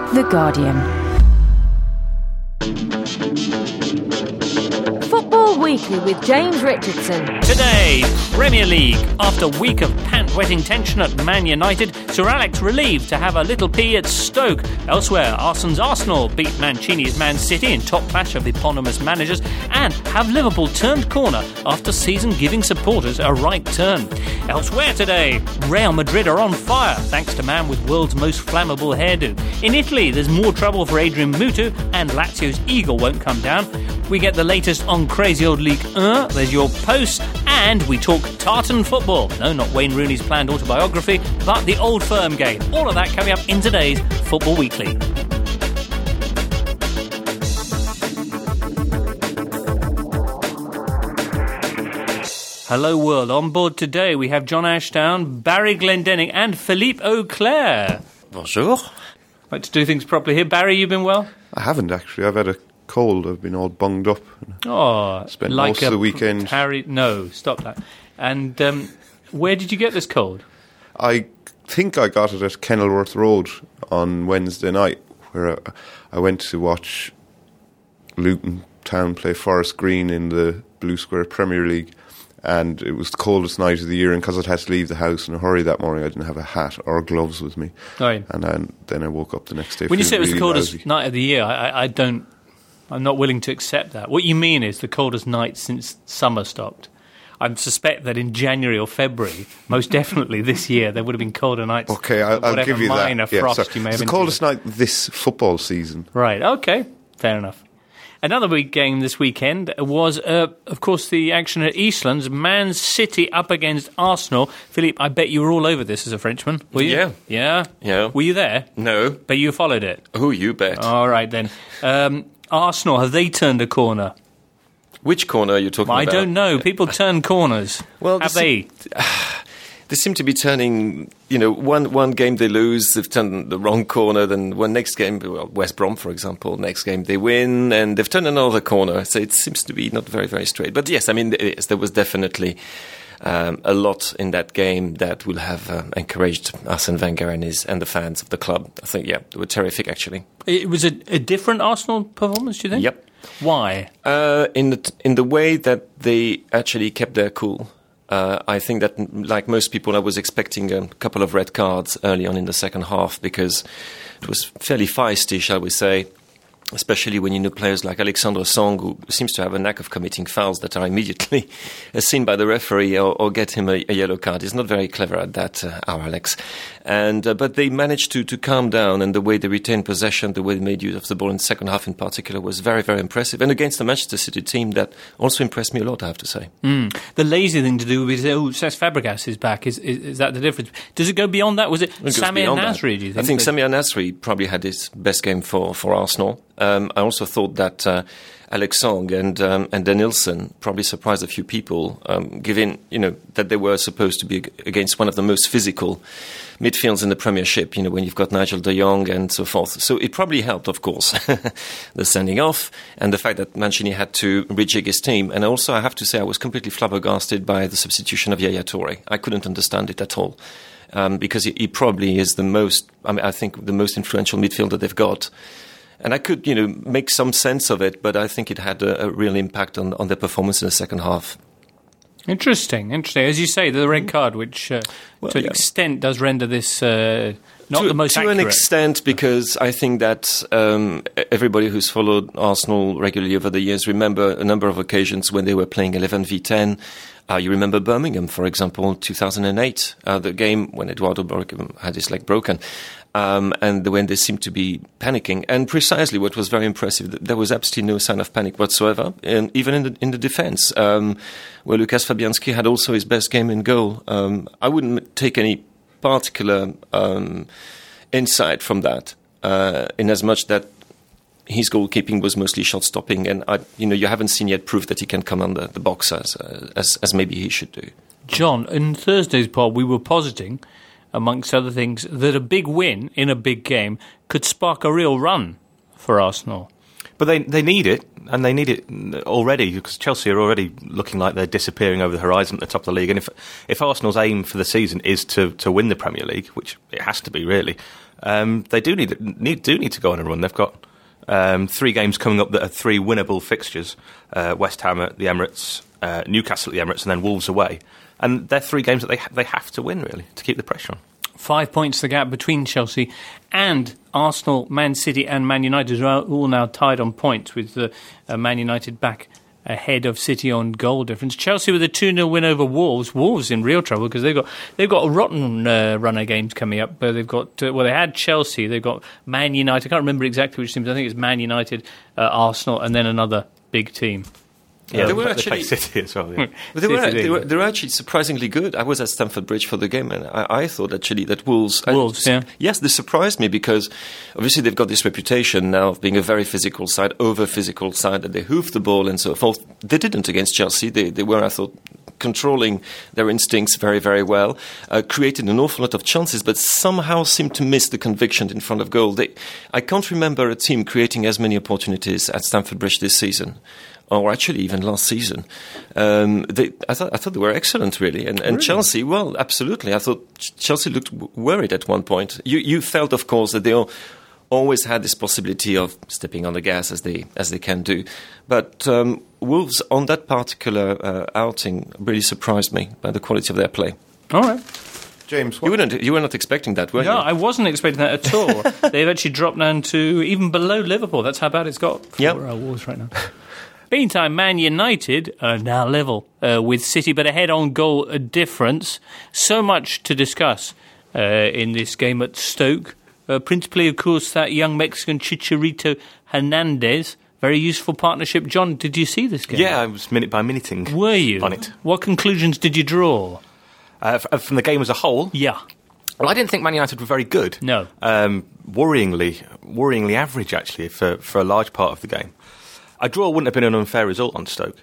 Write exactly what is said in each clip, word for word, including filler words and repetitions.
The Guardian. Football Weekly with James Richardson. Today, Premier League. After a week of pant-wetting tension at Man United, Sir Alex relieved to have a little pee at Stoke. Elsewhere, Arsenal's Arsenal beat Mancini's Man City in top clash of eponymous managers, and have Liverpool turned corner after season giving supporters a right turn. Elsewhere today, Real Madrid are on fire thanks to man with world's most flammable hairdo. In Italy, there's more trouble for Adrian Mutu, and Lazio's eagle won't come down. We get the latest on Crazy Old League one, there's your posts, and we talk tartan football. No, not Wayne Rooney's planned autobiography, but the Old Firm game. All of that coming up in today's Football Weekly. Hello world, on board today we have John Ashdown, Barry Glendenning and Philippe Auclair. Bonjour. Like to do things properly here. Barry, you been well? I haven't actually, I've had a cold. I've been all bunged up. Oh, spent like most of the weekend. Harry, no, stop that. And um, where did you get this cold? I think I got it at Kenilworth Road on Wednesday night, where I, I went to watch Luton Town play Forest Green in the Blue Square Premier League, and it was the coldest night of the year, and because I'd had to leave the house in a hurry that morning, I didn't have a hat or gloves with me. Right. And then, then I woke up the next day. When you say it was really the coldest lousy. night of the year, I, I, I don't. I'm not willing to accept that. What you mean is the coldest night since summer stopped. I suspect that in January or February, most definitely this year, there would have been colder nights. Okay, I'll, I'll give you that. Minor Yeah, frost sorry. you may have it's the been coldest doing. night this football season. Right, okay, fair enough. Another big game this weekend was, uh, of course, the action at Eastlands. Man City up against Arsenal. Philippe, I bet you were all over this as a Frenchman, were you? Yeah. Yeah? Yeah. Were you there? No. But you followed it? Who you bet? All right, then. Um, Arsenal, have they turned a corner? Which corner are you talking I about? don't know. People turn corners. Well, have this- they? They seem to be turning, you know, one one game they lose, they've turned the wrong corner, then one next game, well, West Brom, for example, next game they win, and they've turned another corner. So it seems to be not very, very straight. But yes, I mean, yes, there was definitely um, a lot in that game that will have uh, encouraged Arsene Wenger and his and the fans of the club. I think, yeah, they were terrific, actually. It was a, a different Arsenal performance, do you think? Yep. Why? Uh, in the t- in the way that they actually kept their cool. Uh, I think that, like most people, I was expecting a couple of red cards early on in the second half because it was fairly feisty, shall we say, especially when you know players like Alexandre Song, who seems to have a knack of committing fouls that are immediately seen by the referee or, or get him a, a yellow card. He's not very clever at that, uh, our Alex. And, uh, but they managed to, to calm down, and the way they retained possession, the way they made use of the ball in the second half in particular was very, very impressive. And against the Manchester City team, that also impressed me a lot, I have to say. Mm. The lazy thing to do is, oh, Cesc Fabregas is back. Is, is is that the difference? Does it go beyond that? Was it Samir Nasri, do you think? I think Samir Nasri probably had his best game for, for Arsenal. Um, I also thought that uh, Alex Song and um, and Denilson probably surprised a few people, um, given you know that they were supposed to be against one of the most physical midfields in the Premiership. You know, when you've got Nigel de Jong and so forth. So it probably helped, of course, the sending off and the fact that Mancini had to rejig his team. And also, I have to say, I was completely flabbergasted by the substitution of Yaya Toure. I couldn't understand it at all. Um, because he, he probably is the most, I mean, I think the most influential midfielder they've got. And I could, you know, make some sense of it, but I think it had a, a real impact on, on their performance in the second half. Interesting, interesting. As you say, the red card, which uh, well, to an yeah. extent does render this uh, not to, the most to accurate. To an extent, because I think that um, everybody who's followed Arsenal regularly over the years remember a number of occasions when they were playing eleven v ten. Uh, you remember Birmingham, for example, two thousand eight, uh, the game when Eduardo Borghim had his leg broken. Um, and when they seemed to be panicking, and precisely what was very impressive, there was absolutely no sign of panic whatsoever, and even in the in the defence, um, where Lukas Fabianski had also his best game in goal. Um, I wouldn't take any particular um, insight from that, uh, in as much that his goalkeeping was mostly shot-stopping, and I, you know, you haven't seen yet proof that he can come under the box as uh, as, as maybe he should do. John, in Thursday's poll, we were positing, amongst other things, that a big win in a big game could spark a real run for Arsenal. But they they need it, and they need it already, because Chelsea are already looking like they're disappearing over the horizon at the top of the league. And if if Arsenal's aim for the season is to, to win the Premier League, which it has to be really, Um, they do need, need do need to go on a run. They've got um, three games coming up that are three winnable fixtures: uh, West Ham at the Emirates, uh, Newcastle at the Emirates, and then Wolves away. And they're three games that they ha- they have to win, really, to keep the pressure on. Five points the gap between Chelsea and Arsenal, Man City and Man United are all now tied on points, with uh, uh, Man United back ahead of City on goal difference. Chelsea with a two nil win over Wolves. Wolves in real trouble because they've got they've got a rotten uh, run of games coming up. But they've got uh, well, they had Chelsea, they've got Man United. I can't remember exactly which teams. I think it's Man United, uh, Arsenal, and then another big team. Yeah, they they, were they actually play City as well. Yeah. But they, were, City, they, were, they were actually surprisingly good. I was at Stamford Bridge for the game, and I, I thought actually that Wolves... Wolves, I, yeah. Yes, they surprised me because obviously they've got this reputation now of being a very physical side, over-physical side, that they hoof the ball and so forth. They didn't against Chelsea. They, they were, I thought, controlling their instincts very, very well, uh, created an awful lot of chances, but somehow seemed to miss the conviction in front of goal. They, I can't remember a team creating as many opportunities at Stamford Bridge this season, or actually even last season. Um, they, I thought I thought they were excellent, really. And, and really? Chelsea, well, absolutely. I thought Chelsea looked w- worried at one point. You, you felt, of course, that they all, always had this possibility of stepping on the gas as they as they can do. But um, Wolves, on that particular uh, outing, really surprised me by the quality of their play. All right. James, you, weren't, you were not expecting that, were no, you? No, I wasn't expecting that at all. They've actually dropped down to even below Liverpool. That's how bad it's got for yep. uh, Wolves right now. Meantime, Man United are now level uh, with City, but ahead on goal difference. So much to discuss uh, in this game at Stoke. Uh, principally, of course, that young Mexican Chicharito Hernandez. Very useful partnership. John, did you see this game? Yeah, I was minute by minuting Were you? on it. What conclusions did you draw? Uh, f- from the game as a whole? Yeah. Well, I didn't think Man United were very good. No. Um, worryingly, worryingly average, actually, for, for a large part of the game. A draw wouldn't have been an unfair result on Stoke,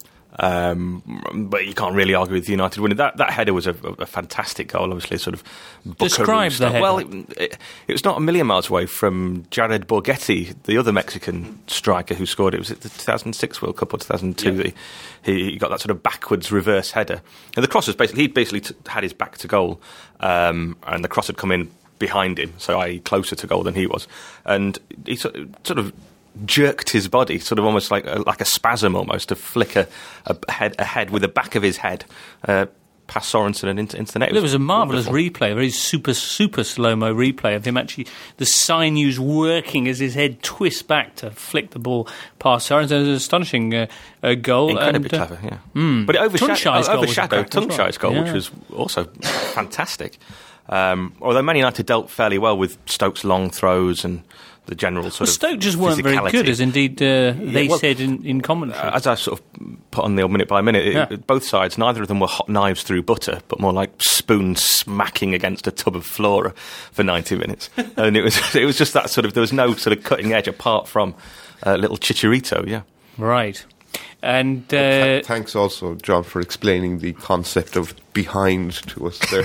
um, but you can't really argue with United winning. That that header was a, a fantastic goal, obviously, sort of. Describe the header. Well, it, it, it was not a million miles away from Jared Borghetti, the other Mexican striker who scored it. Was it the two thousand six World Cup or two thousand two? Yeah. He, he got that sort of backwards reverse header, and the cross was basically he basically t- had his back to goal, um, and the cross had come in behind him, so that is closer to goal than he was, and he sort of, sort of jerked his body, sort of almost like a, like a spasm almost, to flick a, a, head, a head with the back of his head uh, past Sorensen and into, into the net. There was a marvellous wonderful. replay, a very super, super slow-mo replay of him actually, the sinews working as his head twists back to flick the ball past Sorensen. It was an astonishing uh, uh, goal. Incredibly and, uh, clever, yeah. Mm, but it overshadowed, Tunchai's goal overshadowed Tunchai's goal, yeah. which was also fantastic. Um, although Man United dealt fairly well with Stoke's long throws and the general sort well, of Stoke just weren't very good, as indeed uh, they yeah, well, said in, in commentary. Uh, as I sort of put on the old minute by minute, it, yeah. both sides, neither of them were hot knives through butter, but more like spoons smacking against a tub of flora for ninety minutes. And it was it was just that sort of, there was no sort of cutting edge apart from uh, little Chicharito, yeah. Right. And uh, well, th- thanks also, John, for explaining the concept of behind to us there.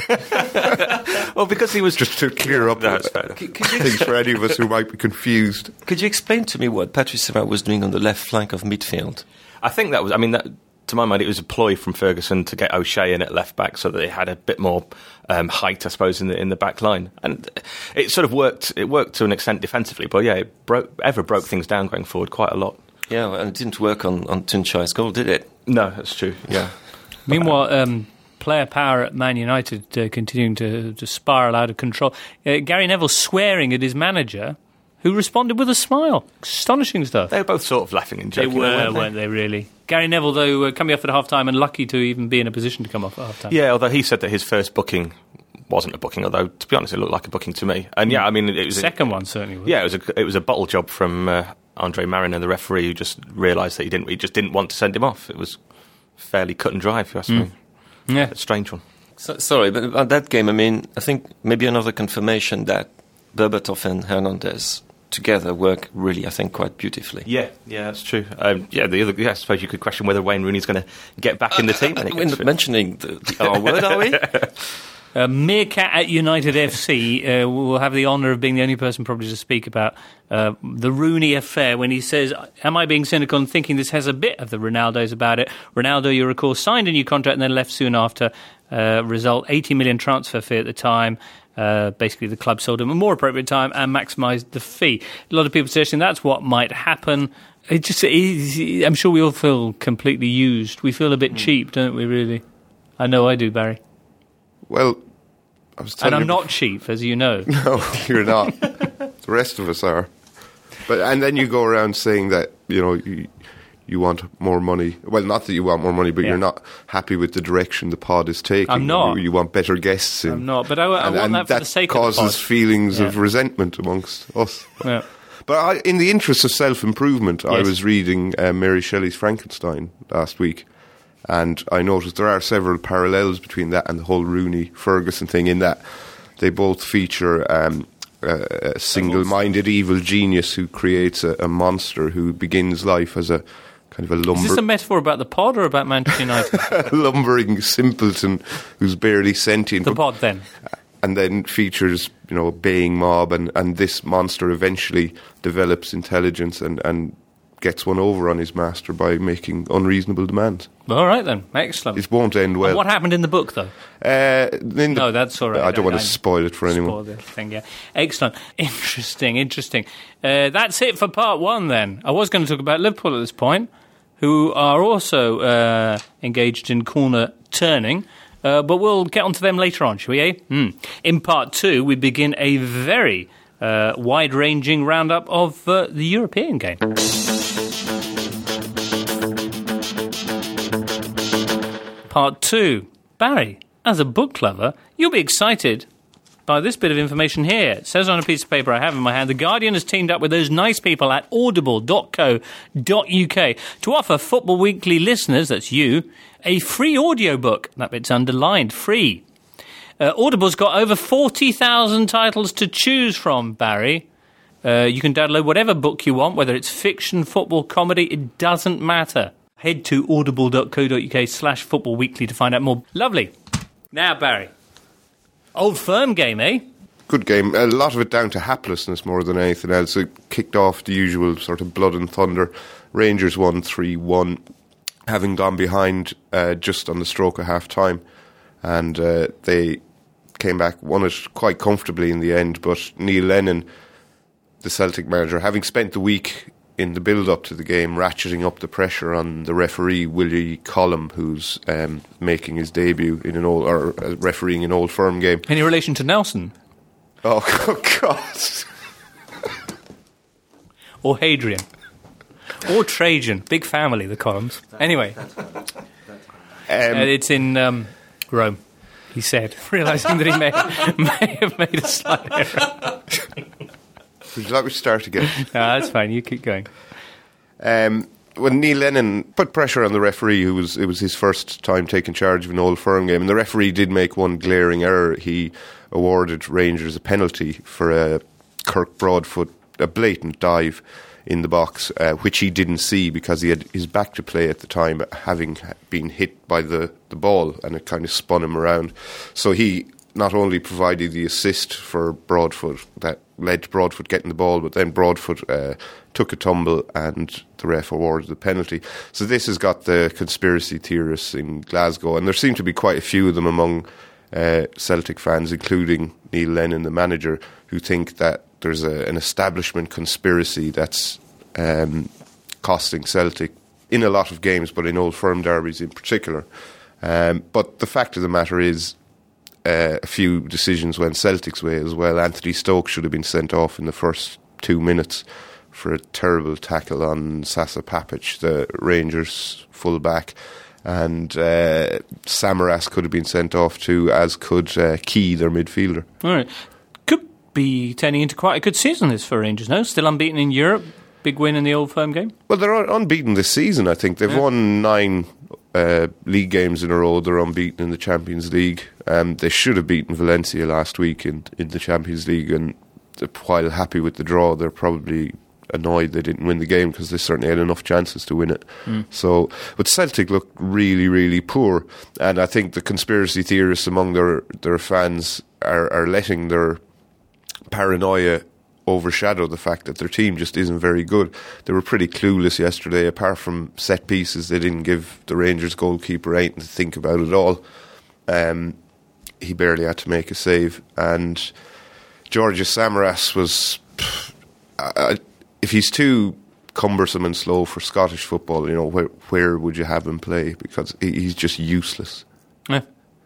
Well, because he was just to clear up no, uh, things for any of us who might be confused. Could you explain to me what Patrice Evra was doing on the left flank of midfield? I think that was, I mean, that, to my mind, it was a ploy from Ferguson to get O'Shea in at left back so that they had a bit more um, height, I suppose, in the in the back line. And it sort of worked. It worked to an extent defensively, but yeah, it broke, Evra broke things down going forward quite a lot. Yeah, and it didn't work on, on Tunchai's goal, did it? No, that's true, yeah. Meanwhile, um, player power at Man United uh, continuing to, to spiral out of control. Uh, Gary Neville swearing at his manager, who responded with a smile. Astonishing stuff. They were both sort of laughing and joking. They were, weren't they? weren't they, really? Gary Neville, though, uh, coming off at half-time and lucky to even be in a position to come off at half-time. Yeah, although he said that his first booking wasn't a booking, although, to be honest, it looked like a booking to me. And yeah, I mean... it was The second a, one, certainly was. Yeah, it was a, it was a bottle job from... Uh, Andre Mariner, the referee, who just realised that he didn't, he just didn't want to send him off. It was fairly cut and dry, if you ask mm. me. Yeah, a strange one. So, sorry, but at that game, I mean, I think maybe another confirmation that Berbatov and Hernandez together work really, I think, quite beautifully. Yeah, yeah, that's true. Um, yeah, the other, yeah, I suppose you could question whether Wayne Rooney's going to get back in the team. Uh, uh, we're not mentioning the, the R word, are we? Uh, Meerkat at United F C uh, will have the honour of being the only person probably to speak about uh, the Rooney affair when he says, am I being cynical and thinking this has a bit of the Ronaldo's about it? Ronaldo, you recall, signed a new contract and then left soon after. Uh, result, eighty million transfer fee at the time. Uh, basically, the club sold him a more appropriate time and maximised the fee. A lot of people suggesting that's what might happen. It just, it, I'm sure we all feel completely used. We feel a bit mm. cheap, don't we, really? I know I do, Barry. Well, I was telling And I'm you not before. cheap, as you know. No, you're not. The rest of us are. But And then you go around saying that, you know, you, you want more money. Well, not that you want more money, but yeah. you're not happy with the direction the pod is taking. I'm not. You, you want better guests in. I'm not, but I, I and, want and that for that the sake of the pod. causes feelings yeah. of resentment amongst us. Yeah. But I, in the interest of self-improvement, yes. I was reading uh, Mary Shelley's Frankenstein last week, and I noticed there are several parallels between that and the whole Rooney-Ferguson thing, in that they both feature um, a, a single-minded evil genius who creates a, a monster who begins life as a kind of a lumber... Is this a metaphor about the pod or about Manchester United? A lumbering simpleton who's barely sentient. The pod, then. And then features, you know, a baying mob, and, and this monster eventually develops intelligence and, and gets one over on his master by making unreasonable demands. All right, then. Excellent. It won't end well. And what happened in the book, though? Uh, the, no, that's all right. I don't I, want to I, spoil it for anyone. Spoil the thing, yeah. Excellent. Interesting, interesting. Uh, that's it for part one, then. I was going to talk about Liverpool at this point, who are also uh, engaged in corner turning. Uh, but we'll get on to them later on, shall we, eh? Mm. In part two, we begin a very uh, wide-ranging roundup of uh, the European game. Part two. Barry, as a book lover, you'll be excited by this bit of information here. It says on a piece of paper I have in my hand, The Guardian has teamed up with those nice people at audible dot co dot uk to offer Football Weekly listeners, that's you, a free audiobook. That bit's underlined, free. Uh, Audible's got over forty thousand titles to choose from, Barry. Uh, you can download whatever book you want, whether it's fiction, football, comedy, it doesn't matter. Head to audible dot co dot uk slash football weekly to find out more. Lovely. Now, Barry. Old Firm game, eh? Good game. A lot of it down to haplessness more than anything else. It kicked off the usual sort of blood and thunder. Rangers won three one, having gone behind uh, just on the stroke of half-time. And uh, they came back, won it quite comfortably in the end. But Neil Lennon, the Celtic manager, having spent the week in the build-up to the game ratcheting up the pressure on the referee, Willie Collum, who's um, making his debut in an old, or uh, refereeing an Old Firm game. Any relation to Nelson? Oh, oh God. Or Hadrian. Or Trajan. Big family, the Collums. Anyway. Um, uh, it's in um, Rome, he said, realising that he may, may have made a slight error. Would you like me to start again? No, that's fine. You keep going. Um, when Neil Lennon put pressure on the referee, who was it was his first time taking charge of an Old Firm game, and the referee did make one glaring error. He awarded Rangers a penalty for a Kirk Broadfoot, a blatant dive in the box, uh, which he didn't see because he had his back to play at the time, having been hit by the, the ball, and it kind of spun him around. So he not only provided the assist for Broadfoot that led to Broadfoot getting the ball, but then Broadfoot uh, took a tumble and the ref awarded the penalty. So this has got the conspiracy theorists in Glasgow, and there seem to be quite a few of them among uh, Celtic fans, including Neil Lennon, the manager, who think that there's a, an establishment conspiracy that's um, costing Celtic in a lot of games, but in Old Firm derbies in particular. Um, but the fact of the matter is, Uh, a few decisions went Celtic's way as well. Anthony Stokes should have been sent off in the first two minutes for a terrible tackle on Sasa Papic, the Rangers full-back. And uh, Samaras could have been sent off too, as could uh, Key, their midfielder. All right. Could be turning into quite a good season this for Rangers, no? Still unbeaten in Europe. Big win in the Old Firm game. Well, they're unbeaten this season, I think. They've yeah. won nine uh, league games in a row. They're unbeaten in the Champions League. Um, they should have beaten Valencia last week in, in the Champions League, and while happy with the draw, they're probably annoyed they didn't win the game because they certainly had enough chances to win it. Mm. So, but Celtic look really, really poor, and I think the conspiracy theorists among their their fans are, are letting their paranoia overshadow the fact that their team just isn't very good. They were pretty clueless yesterday. Apart from set pieces, they didn't give the Rangers goalkeeper anything to think about at all. Um, he barely had to make a save. And Georgios Samaras was, uh, if he's too cumbersome and slow for Scottish football, you know, where where would you have him play? Because he's just useless. Yeah.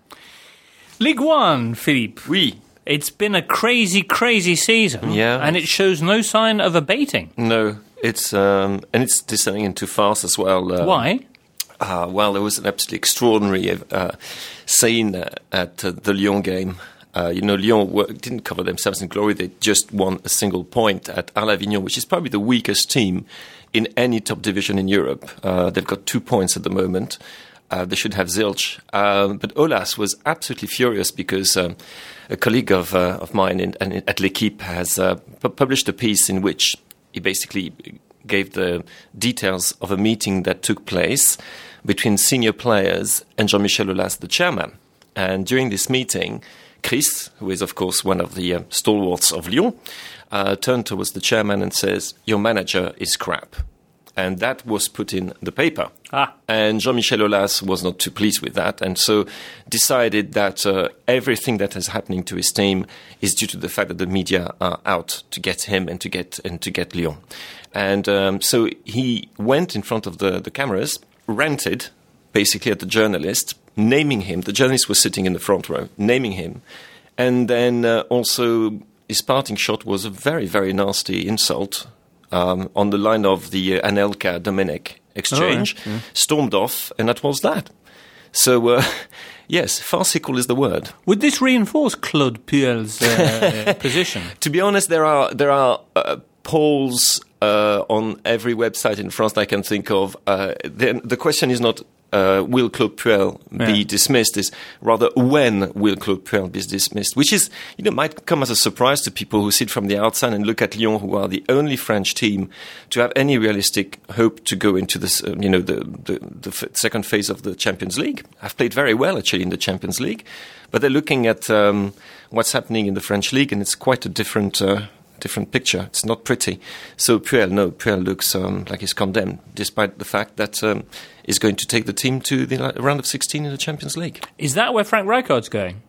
Ligue one, Philippe. Oui. It's been a crazy, crazy season. Yeah. And it shows no sign of abating. No, it's um, and it's descending into farce as well. Uh, Why? Uh, well, there was an absolutely extraordinary uh, scene uh, at uh, the Lyon game. Uh, you know, Lyon were, didn't cover themselves in glory. They just won a single point at Arles Avignon, which is probably the weakest team in any top division in Europe. Uh, they've got two points at the moment. Uh, they should have zilch. Um, but Aulas was absolutely furious because um, a colleague of uh, of mine in, in, at L'Équipe has uh, pu- published a piece in which he basically gave the details of a meeting that took place between senior players and Jean-Michel Aulas, the chairman. And during this meeting, Chris, who is, of course, one of the uh, stalwarts of Lyon, uh, turned towards the chairman and says, "Your manager is crap." And that was put in the paper. Ah. And Jean-Michel Aulas was not too pleased with that, and so decided that uh, everything that is happening to his team is due to the fact that the media are out to get him and to get and to get Lyon. And um, so he went in front of the, the cameras, ranted basically at the journalist, naming him. The journalist was sitting in the front row, naming him. And then uh, also his parting shot was a very, very nasty insult um, on the line of the uh, Anelka-Domenech exchange, oh, right. yeah. stormed off, and that was that. So, uh, yes, farcical is the word. Would this reinforce Claude Puel's uh, position? To be honest, there are there are uh, polls uh, on every website in France that I can think of. Uh, the, the question is not uh, will Claude Puel yeah. be dismissed, is rather when will Claude Puel be dismissed, which is, you know, might come as a surprise to people who sit from the outside and look at Lyon, who are the only French team to have any realistic hope to go into this, uh, you know, the, the, the f- second phase of the Champions League. Have played very well, actually, in the Champions League, but they're looking at um, what's happening in the French League, and it's quite a different uh, different picture. It's not pretty. So Puel, no, Puel looks um, like he's condemned, despite the fact that um, he's going to take the team to the round of sixteen in the Champions League. Is that where Frank Rijkaard's going?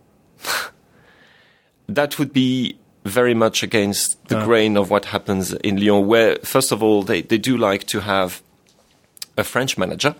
That would be very much against the Oh. grain of what happens in Lyon, where, first of all, they, they do like to have a French manager.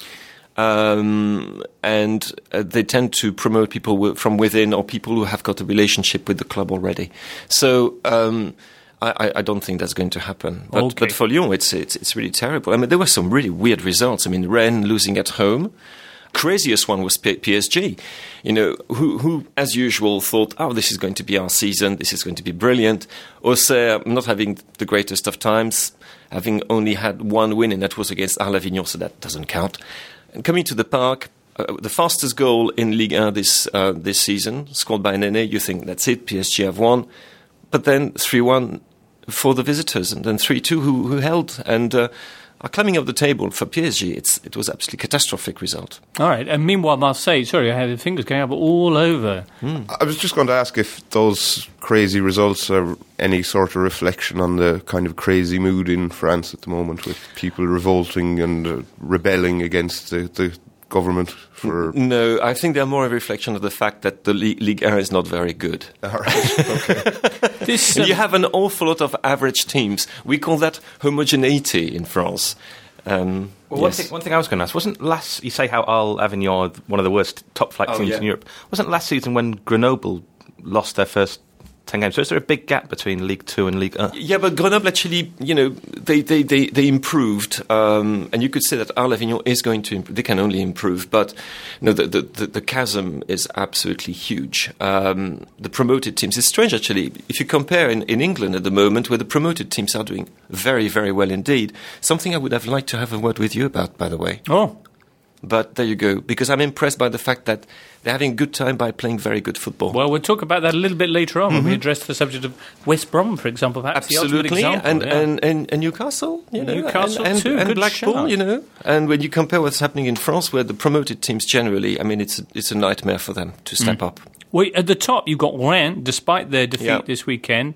Um, and uh, they tend to promote people w- from within, or people who have got a relationship with the club already. So um, I, I don't think that's going to happen. But, Okay. but for Lyon, it's, it's it's really terrible. I mean, there were some really weird results. I mean, Rennes losing at home. Craziest one was P- PSG, you know, who, who, as usual, thought, oh, this is going to be our season, this is going to be brilliant. Auxerre not having the greatest of times, having only had one win, and that was against Arles Avignon, so that doesn't count. And coming to the park, uh, the fastest goal in Ligue one this uh, this season, scored by Nene, you think that's it, P S G have won. But then three one for the visitors, and then three two who, who held, and uh, are climbing up the table for P S G. It's, it was absolutely catastrophic result. All right. And meanwhile, Marseille, sorry, I had the fingers going up all over. I was just going to ask if those crazy results are any sort of reflection on the kind of crazy mood in France at the moment, with people revolting and uh, rebelling against the, the government for... No, I think they're more a reflection of the fact that the Ligue, Ligue one is not very good. All right, okay. This, And um, you have an awful lot of average teams. We call that homogeneity in France. Um, Well, one, yes. thing, one thing I was going to ask, wasn't last, you say how Arles Avignon, one of the worst top flight Oh, teams yeah. in Europe, wasn't last season when Grenoble lost their first ten games? So is there a big gap between Ligue two and Ligue one? Yeah, but Grenoble actually, you know, they they they, they improved, um, and you could say that Arles Avignon is going to improve. They can only improve, but no, the the, the, the chasm is absolutely huge. Um, the promoted teams, it's strange actually. If you compare in, in England at the moment, where the promoted teams are doing very very well indeed, something I would have liked to have a word with you about, by the way. oh, But there you go, because I'm impressed by the fact that they're having a good time by playing very good football. well, we'll talk about that a little bit later on when we address the subject of West Brom, for example. Perhaps the ultimate Absolutely, example, and, yeah. and, and, and Newcastle, you know, Newcastle and, and, too, and good Blackpool, shout. you know. And when you compare what's happening in France, where the promoted teams generally, I mean, it's a, it's a nightmare for them to step up. Well, at the top, you've got Rennes, despite their defeat Yeah. this weekend.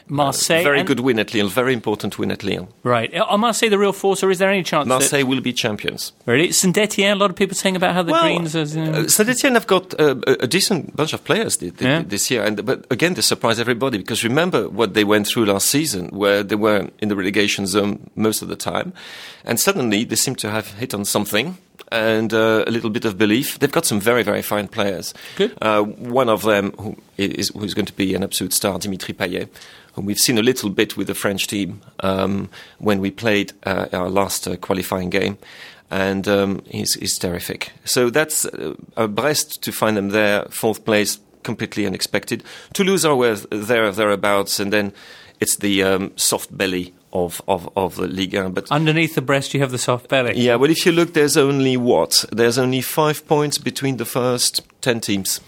Marseille. Uh, very and, good win at Lille, very important win at Lille. Right. Are Marseille the real force, or is there any chance Marseille that, will be champions. Really? Saint-Etienne, a lot of people saying about how the well, Greens... Are, you know, uh, Saint-Etienne have got uh, a, a decent bunch of players th- th- Yeah. this year, and but again, they surprise everybody, because remember what they went through last season, where they were in the relegation zone most of the time, and suddenly they seem to have hit on something, and uh, a little bit of belief. They've got some very, very fine players. Good. Uh, one of them who is who's going to be an absolute star, Dimitri Payet, whom we've seen a little bit with the French team um, when we played uh, our last uh, qualifying game, and um, he's, he's terrific. So that's uh, uh, Brest, to find them there, fourth place, completely unexpected. Toulouse are where there thereabouts, and then it's the um, soft belly of, of, of the Ligue one. But underneath the Brest, you have the soft belly. yeah, well, if you look, there's only what? There's only five points between the first ten teams.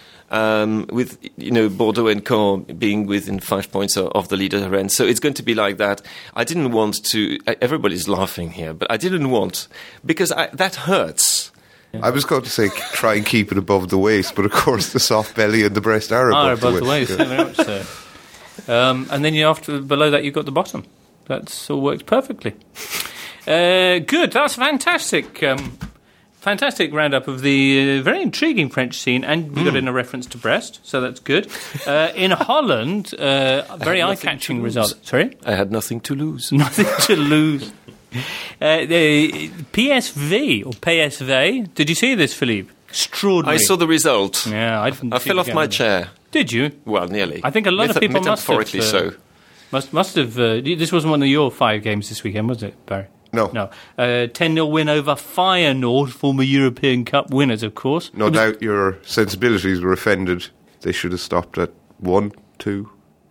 Um, with, you know, Bordeaux and Caen being within five points of, of the leader Rennes. So it's going to be like that. I didn't want to... Everybody's laughing here, but I didn't want... Because I, that hurts. I was going to say try and keep it above the waist, but of course the soft belly and the breast are above, Are above the the waist. waist, yeah, very much so. Um, and then you after below that, you've got the bottom. That's all works perfectly. Uh, good, that's fantastic. Um, fantastic roundup of the uh, very intriguing French scene, and we Mm. got in a reference to Brest, so that's good. Uh, in Holland, uh, very eye-catching result. Sorry? I had nothing to lose. Nothing to lose. Uh, the P S V, or P S V, did you see this, Philippe? Extraordinary. I saw the result. Yeah, I didn't I see fell it off going my there. chair. Did you? Well, nearly. I think a lot of Meta- people must have, metaphorically uh, so. Must must have. Uh, this wasn't one of your five games this weekend, was it, Barry? No. No. Uh, ten nil win over Feyenoord, former European Cup winners, of course. No doubt your sensibilities were offended. They should have stopped at one, two.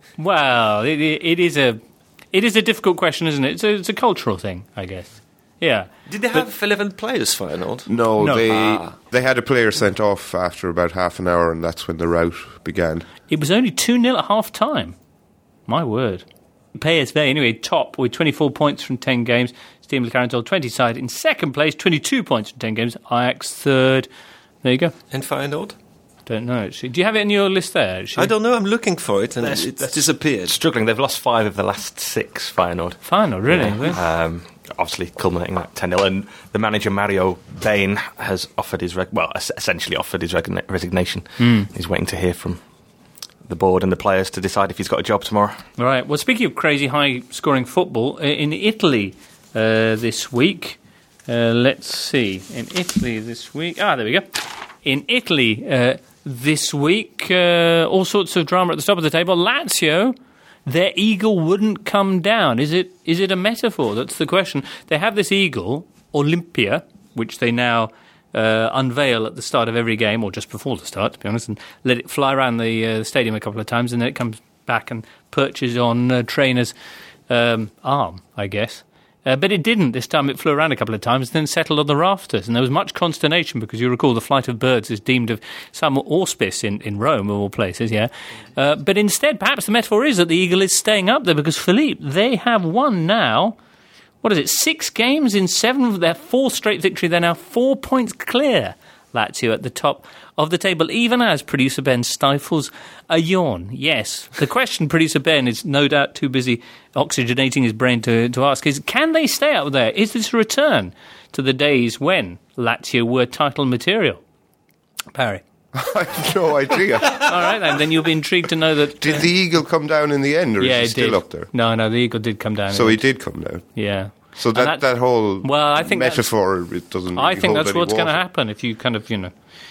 Well, it, it is a it is a difficult question, isn't it? It's a, it's a cultural thing, I guess. Yeah. Did they have eleven players, Feyenoord? No, No. they Ah. they had a player sent off after about half an hour, and that's when the rout began. It was only two nil at half time. My word. P S V, anyway, top with twenty-four points from ten games. Steven Carantel, twenty side. In second place, twenty-two points from ten games. Ajax third. There you go. And Feyenoord? Don't know, actually. Do you have it in your list there, actually? I don't know. I'm looking for it, and That's- it's that's- disappeared. Struggling. They've lost five of the last six, Feyenoord. Final, really? Um, obviously culminating at ten nil, and the manager Mario Bain has offered his reg- well, es- essentially offered his regna- resignation. Mm. He's waiting to hear from the board and the players to decide if he's got a job tomorrow. All right. Well, speaking of crazy high-scoring football, uh, in Italy uh, this week, uh, let's see. In Italy this week... Ah, there we go. In Italy uh, this week, uh, all sorts of drama at the top of the table. Lazio, their eagle wouldn't come down. Is it? Is it a metaphor? That's the question. They have this eagle, Olympia, which they now... Uh, unveil at the start of every game, or just before the start, to be honest, and let it fly around the uh, stadium a couple of times, and then it comes back and perches on uh, trainer's um, arm, I guess. Uh, but it didn't. This time it flew around a couple of times and then settled on the rafters. And there was much consternation because you recall the flight of birds is deemed of some auspice in, in Rome, of all places, yeah. Uh, but instead, perhaps the metaphor is that the eagle is staying up there because, Philippe, they have won now... What is it, six games in seven of their fourth straight victory. They're now four points clear, Lazio, at the top of the table, even as producer Ben stifles a yawn. Yes, the question producer Ben is no doubt too busy oxygenating his brain to, to ask is, can they stay up there? Is this a return to the days when Lazio were title material? Parry. I have no idea. All right, then, then you'll be intrigued to know that... Did the eagle come down in the end, or yeah, is he it still did. up there? No, no, the eagle did come down. So he did come down. Yeah. So And that, that whole well, I think that's- metaphor, it doesn't really I think hold that's any what's going to water. happen if you kind of, you know,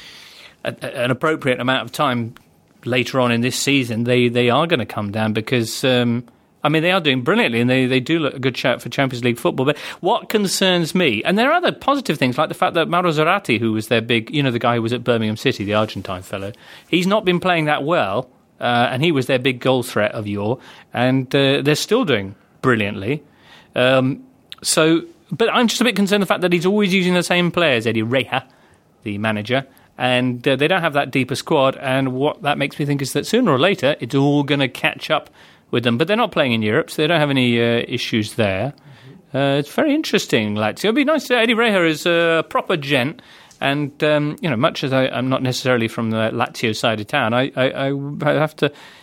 a, a, an appropriate amount of time later on in this season, they, they are going to come down because, um, I mean, they are doing brilliantly and they, they do look a good shout for Champions League football. But what concerns me, and there are other positive things, like the fact that Mauro Zarate, who was their big, you know, the guy who was at Birmingham City, the Argentine fellow, he's not been playing that well, uh, and he was their big goal threat of yore, and uh, they're still doing brilliantly. Um, so... But I'm just a bit concerned the fact that he's always using the same players, Eddie Reha, the manager, and uh, they don't have that deeper squad. And what that makes me think is that sooner or later it's all going to catch up with them. But they're not playing in Europe, so they don't have any uh, issues there. Uh, it's very interesting, Lazio. It'd be nice to Eddie Reha is a proper gent, and um, you know, much as I, I'm not necessarily from the Lazio side of town, I, I, I have to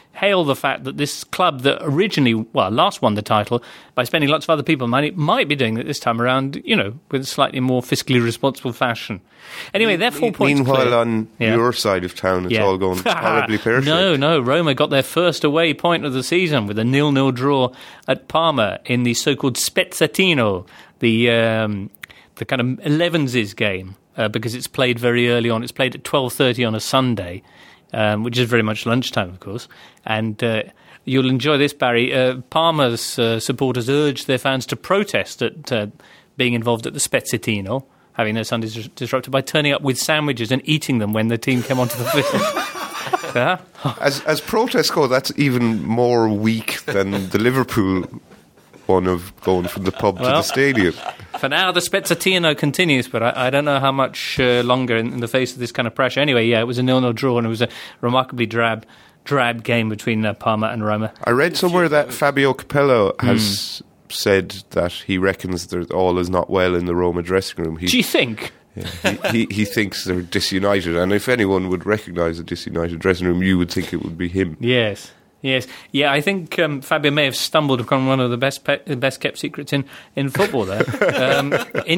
hail the fact that this club that originally, well, last won the title by spending lots of other people's money, might be doing it this time around, you know, with a slightly more fiscally responsible fashion. Anyway, they're four points Meanwhile, clear. on Yeah. your side of town, it's Yeah. all going horribly pear-shaped. No, no, Roma got their first away point of the season with a nil-nil draw at Parma in the so-called Spezzatino, the um, the kind of elevenses game, uh, because it's played very early on. It's played at twelve thirty on a Sunday, um, which is very much lunchtime, of course. And uh, you'll enjoy this, Barry. Uh, Parma's uh, supporters urged their fans to protest at uh, being involved at the Spezzatino, having their Sundays dis- disrupted, by turning up with sandwiches and eating them when the team came onto the field. Yeah. As as protests go, that's even more weak than the Liverpool one of going from the pub to Well, the stadium. For now, the Spezzatino continues, but I, I don't know how much uh, longer in, in the face of this kind of pressure. Anyway, yeah, it was a nil-nil draw, and it was a remarkably drab, drab game between uh, Parma and Roma. I read somewhere that Fabio Capello has mm. said that he reckons that all is not well in the Roma dressing room. He, Do you think? Yeah, he, he, he thinks they're disunited, and if anyone would recognise a disunited dressing room, you would think it would be him. Yes. Yes, yeah, I think um, Fabio may have stumbled upon one of the best pe- best kept secrets in, in football there. um,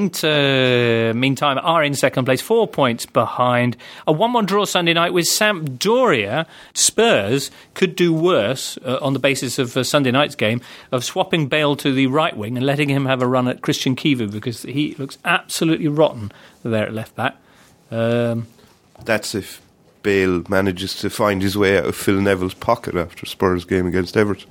Inter, meantime, are in second place, four points behind. A one one draw Sunday night with Sampdoria. Spurs could do worse uh, on the basis of uh, Sunday night's game, of swapping Bale to the right wing and letting him have a run at Christian Kivu, because he looks absolutely rotten there at left back. Um, That's if Bale manages to find his way out of Phil Neville's pocket after Spurs' game against Everton.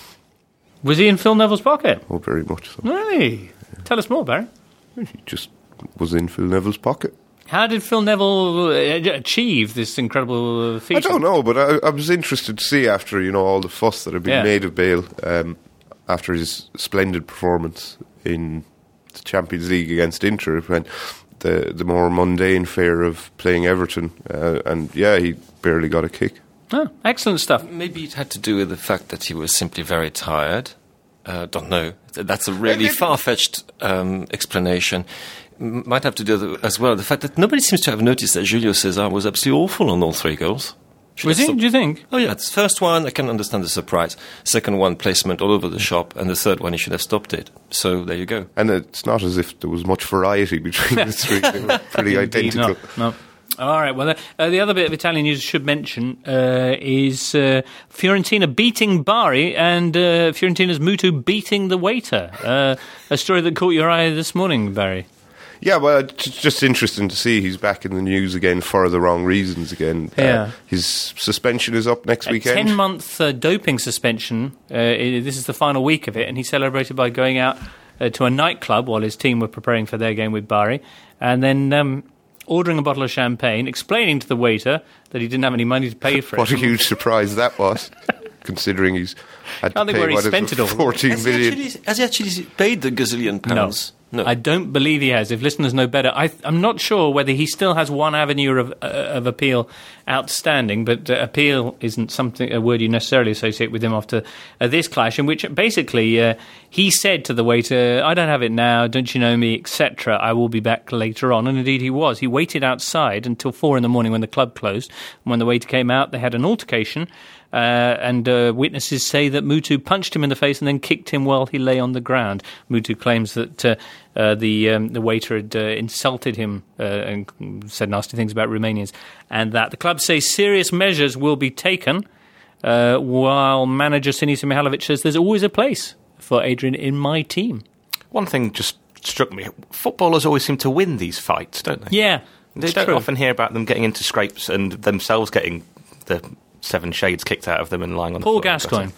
was he in Phil Neville's pocket? Oh, very much so. Hey, yeah. Tell us more, Barry. He just was in Phil Neville's pocket. How did Phil Neville uh, achieve this incredible feat? I don't know, but I, I was interested to see, after, you know, all the fuss that had been Yeah. made of Bale um, after his splendid performance in the Champions League against Inter, when the the more mundane fare of playing Everton, uh, and yeah, he barely got a kick. Oh, excellent stuff. Maybe it had to do with the fact that he was simply very tired. Uh, don't know. That's a really far-fetched um, explanation. M- might have to do with, as well, the fact that nobody seems to have noticed that Julio Cesar was absolutely awful on all three goals. Should Was have he, stopped- do you think? Oh yeah, the first one, I can understand the surprise. Second one, placement all over the shop. And the third one, he should have stopped it. So there you go. And it's not as if there was much variety between the three. They were pretty Indeed identical. not, no. All right, well, uh, the other bit of Italian news I should mention uh, is uh, Fiorentina beating Bari and uh, Fiorentina's Mutu beating the waiter. Uh, a story that caught your eye this morning, Barry. Yeah, well, it's just interesting to see he's back in the news again for the wrong reasons again. Yeah. Uh, his suspension is up next A weekend. ten-month uh, doping suspension. Uh, i- this is the final week of it, and he celebrated by going out uh, to a nightclub while his team were preparing for their game with Bari, and then um, ordering a bottle of champagne, explaining to the waiter that he didn't have any money to pay for What it. a huge surprise that was, considering he's had Can't to think pay where he what is spent it all. fourteen Has he, million. actually, has he actually paid the gazillion pounds? No. I don't believe he has. If listeners know better, I, I'm not sure whether he still has one avenue of, uh, of appeal outstanding, but uh, appeal isn't something a word you necessarily associate with him after uh, this clash, in which basically uh, he said to the waiter, "I don't have it now, don't you know me, et cetera. I will be back later on." And indeed he was. He waited outside until four in the morning when the club closed. And when the waiter came out, they had an altercation. Uh, and uh, witnesses say that Mutu punched him in the face and then kicked him while he lay on the ground. Mutu claims that uh, uh, the um, the waiter had uh, insulted him uh, and said nasty things about Romanians, and that the club says serious measures will be taken, uh, while manager Sinisa Mihalovic says there's always a place for Adrian in my team. One thing just struck me. Footballers always seem to win these fights, don't they? Yeah, They it's don't true. often hear about them getting into scrapes and themselves getting the seven shades kicked out of them and lying on Paul the floor. Gascoigne.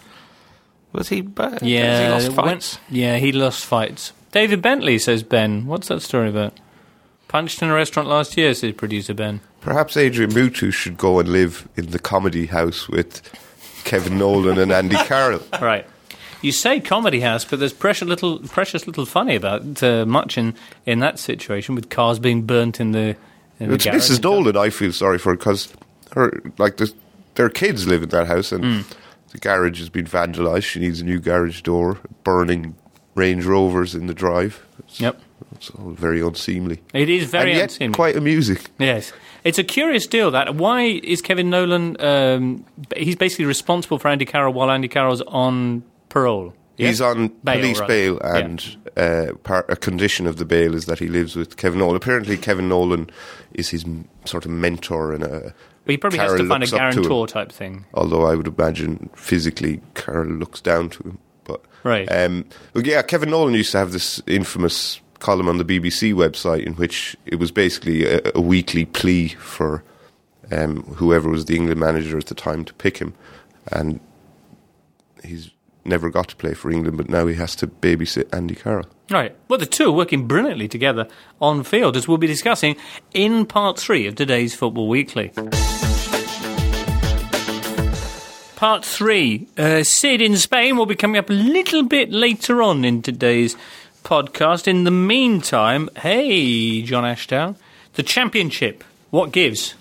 Was he bad? Yeah, Has he lost when- fights? yeah, he lost fights. David Bentley, says Ben. What's that story about? Punched in a restaurant last year, says producer Ben. Perhaps Adrian Mutu should go and live in the comedy house with Kevin Nolan and Andy Carroll. Right. You say comedy house, but there's precious little, precious little funny about uh, much in, in that situation, with cars being burnt in the, in the It's garage. Missus Nolan I feel sorry for, because her, like, there's, their kids live in that house, and Mm. the garage has been vandalised. She needs a new garage door, burning Range Rovers in the drive. It's Yep. It's all very unseemly. It is very and yet unseemly. quite amusing. Yes. It's a curious deal, that. Why is Kevin Nolan... Um, he's basically responsible for Andy Carroll while Andy Carroll's on parole. Yeah? He's on bail, police rather. bail, and yeah. uh, part, a condition of the bail is that he lives with Kevin Nolan. Apparently, Kevin Nolan is his m- sort of mentor, and a, but he probably Carroll has to find a looks up to guarantor him. type thing. Although I would imagine physically, Carroll looks down to him. But right. Um, but yeah, Kevin Nolan used to have this infamous column on the B B C website in which it was basically a, a weekly plea for um, whoever was the England manager at the time to pick him, and he's never got to play for England, but now he has to babysit Andy Carroll. Right. Well, the two are working brilliantly together on field, as we'll be discussing in part three of today's Football Weekly. Part three. Uh, Sid in Spain will be coming up a little bit later on in today's podcast. In the meantime, hey, John Ashdown, the Championship, what gives?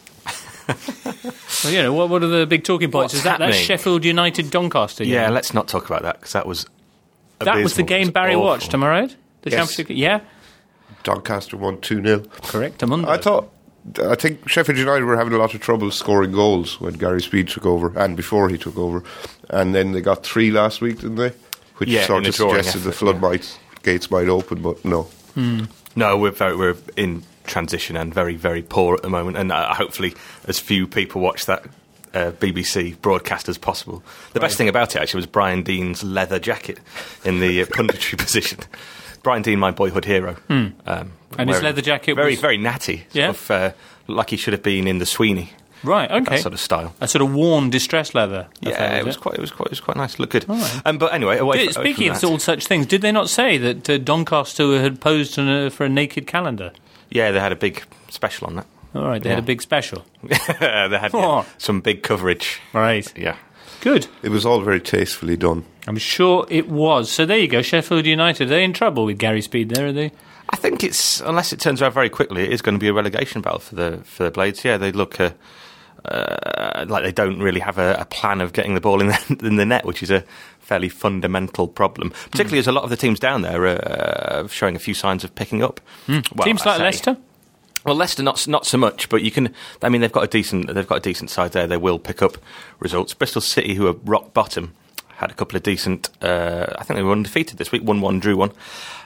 Well, you know, what, what are the big talking points? What's Is that, that happening? Sheffield United Doncaster? Yeah, game? let's not talk about that, because that was That abysmal. was the game It was Barry awful. watched, am I right? The Yes. Championship, yeah? Doncaster won two nil. Correct, a Monday. I thought, I think Sheffield United were having a lot of trouble scoring goals when Gary Speed took over, and before he took over. And then they got three last week, didn't they? Which Yeah, sort in of a drawing suggested the effort, floodgates gates might open, but no. No, we're very, we're in transition and very, very poor at the moment, and uh, hopefully as few people watch that uh, B B C broadcast as possible. The best thing about it, actually, was Brian Dean's leather jacket in the uh, punditry position. Brian Dean, my boyhood hero. Um, And his wearing- leather jacket Very, was- very natty. Yeah? Sort of, uh, like he should have been in the Sweeney, Right, okay. that sort of style. A sort of worn distressed leather. Yeah, affair, it was it? quite, it was quite, it was quite nice. Looked good. right. Um, but anyway, away Did- from, away Speaking from of that. all such things, did they not say that uh, Doncaster had posed on a, for a naked calendar? Yeah, they had a big special on that. All right, they Yeah. had a big special. they had yeah, Oh. some big coverage. Right. Yeah. Good. It was all very tastefully done. I'm sure it was. So there you go, Sheffield United. Are they in trouble with Gary Speed there, are they? I think it's, unless it turns around very quickly, it is going to be a relegation battle for the for the Blades. Yeah, they look uh, uh, like they don't really have a, a plan of getting the ball in the, in the net, which is a fairly fundamental problem. Particularly as a lot of the teams down there are uh, showing a few signs of picking up. Well, Teams I like say- Leicester? Well, Leicester not not so much, but you can. I mean, they've got a decent they've got a decent side there. They will pick up results. Bristol City, who are rock bottom, had a couple of decent. Uh, I think they were undefeated this week. One one, drew one.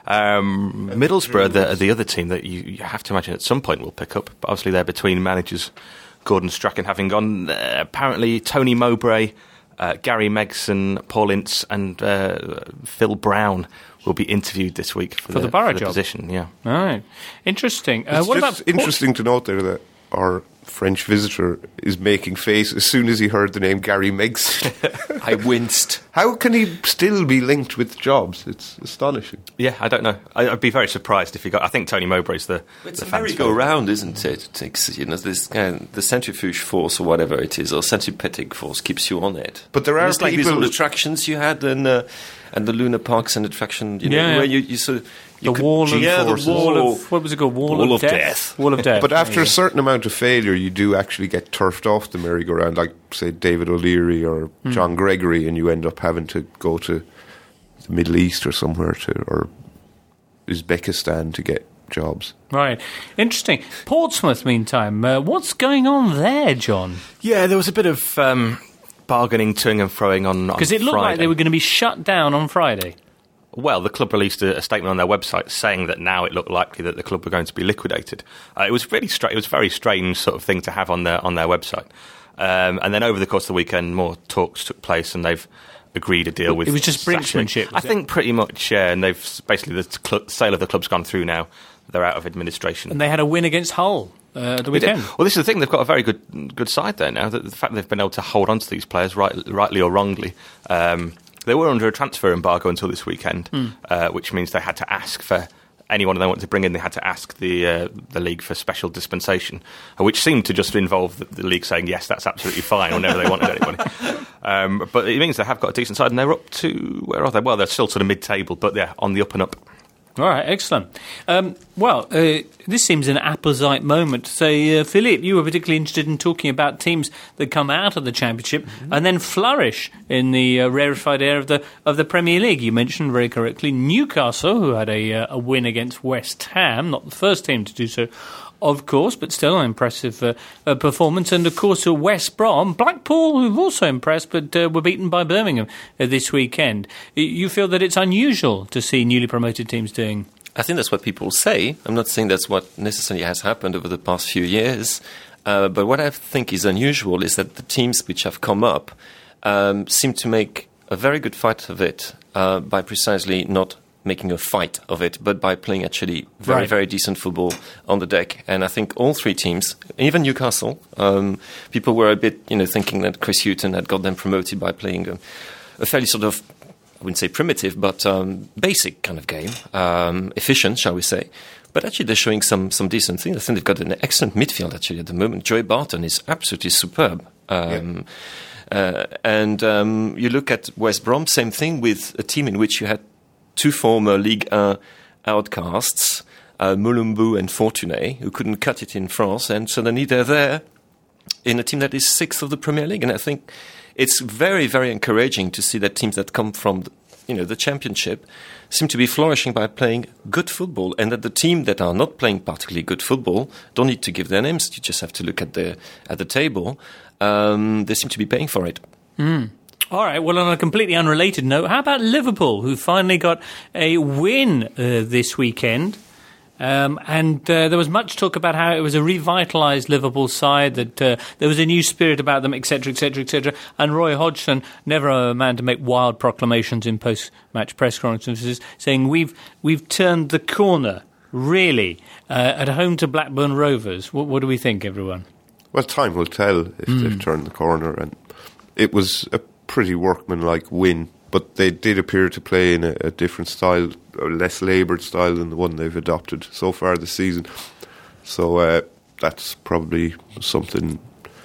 Um, Middlesbrough, the the other team that you, you have to imagine at some point will pick up. But obviously, they're between managers. Gordon Strachan having gone. Uh, apparently, Tony Mowbray, uh, Gary Megson, Paul Ince, and uh, Phil Brown will be interviewed this week for, For the borough for the job. position. Yeah. All right. Interesting. Uh, It's what just about Port- interesting to note there that our French visitor is making face as soon as he heard the name Gary Megson. I winced. How can he still be linked with jobs? It's astonishing. Yeah, I don't know. I, I'd be very surprised if he got. I think Tony Mowbray's the. It's the a fans' merry favourite. go round, isn't it? It takes, you know, this kind of, the centrifuge force or whatever it is, or centripetic force keeps you on it. But there are And it's like these people- old attractions you had in uh, and the Luna Parks and attraction, you know, Yeah, yeah. where you, you sort of you the could- wall of yeah, the G-forces. wall wall of what was it called? Wall, Wall of, of death. death. Wall of death. But after There a you go. certain amount of failure, you do actually get turfed off the merry-go-round, like, say, David O'Leary or John Gregory, and you end up having to go to the Middle East or somewhere, to or Uzbekistan to get jobs. Right. Interesting. Portsmouth, meantime, uh, what's going on there, John? Yeah, there was a bit of um, bargaining, toing and froing on Because it looked like they were going to be shut down on Friday. Well, the club released a, a statement on their website saying that now it looked likely that the club were going to be liquidated. Uh, it was really stra- it was a very strange sort of thing to have on their on their website. Um, and then over the course of the weekend, more talks took place, and they've agreed a deal with. It was just Saturday. brinksmanship, was I it? think pretty much, yeah. And they've basically the cl- sale of the club's gone through now. They're out of administration. And they had a win against Hull uh, the They did. weekend. Well, this is the thing. They've got a very good good side there now. The, the fact they've been able to hold on to these players, right, rightly or wrongly. Um, they were under a transfer embargo until this weekend, Hmm. uh, which means they had to ask for anyone they wanted to bring in. They had to ask the uh, the league for special dispensation, uh, which seemed to just involve the, the league saying yes, that's absolutely fine whenever they wanted anybody. Um, but it means they have got a decent side, and they're up to where are they? Well, they're still sort of mid-table, but yeah, on the up and up. All right, excellent. Um, well, uh, this seems an apposite moment to say, uh, Philippe, you were particularly interested in talking about teams that come out of the Championship mm-hmm. and then flourish in the uh, rarefied air of the of the Premier League. You mentioned very correctly Newcastle, who had a, uh, a win against West Ham, not the first team to do so, of course, but still an impressive uh, uh, performance. And, of course, uh, West Brom, Blackpool, who've also impressed, but uh, were beaten by Birmingham uh, this weekend. You feel that it's unusual to see newly promoted teams doing? I think that's what people say. I'm not saying that's what necessarily has happened over the past few years. Uh, but what I think is unusual is that the teams which have come up um, seem to make a very good fight of it uh, by precisely not making a fight of it, but by playing actually very, right. very decent football on the deck. And I think all three teams, even Newcastle, um, people were a bit, you know, thinking that Chris Hughton had got them promoted by playing a, a fairly sort of, I wouldn't say primitive, but um, basic kind of game, um, efficient, shall we say. But actually they're showing some some decent things. I think they've got an excellent midfield actually at the moment. Joey Barton is absolutely superb. Um, yeah. uh, and um, you look at West Brom, same thing with a team in which you had two former Ligue one outcasts, uh, Molumbu and Fortuné, who couldn't cut it in France, and suddenly they're there in a team that is sixth of the Premier League. And I think it's very, very encouraging to see that teams that come from, the, you know, the Championship seem to be flourishing by playing good football, and that the team that are not playing particularly good football don't need to give their names. You just have to look at the at the table. Um, they seem to be paying for it. Mm. All right, well, on a completely unrelated note, how about Liverpool, who finally got a win uh, this weekend? Um, and uh, there was much talk about how it was a revitalised Liverpool side, that uh, there was a new spirit about them, et cetera, et cetera, et cetera. And Roy Hodgson, never a man to make wild proclamations in post-match press conferences, saying we've we've turned the corner, really, uh, at home to Blackburn Rovers. What, what do we think, everyone? Well, time will tell if mm. they've turned the corner. And it was a pretty workmanlike win, but they did appear to play in a, a different style, a less laboured style than the one they've adopted so far this season. So uh, that's probably something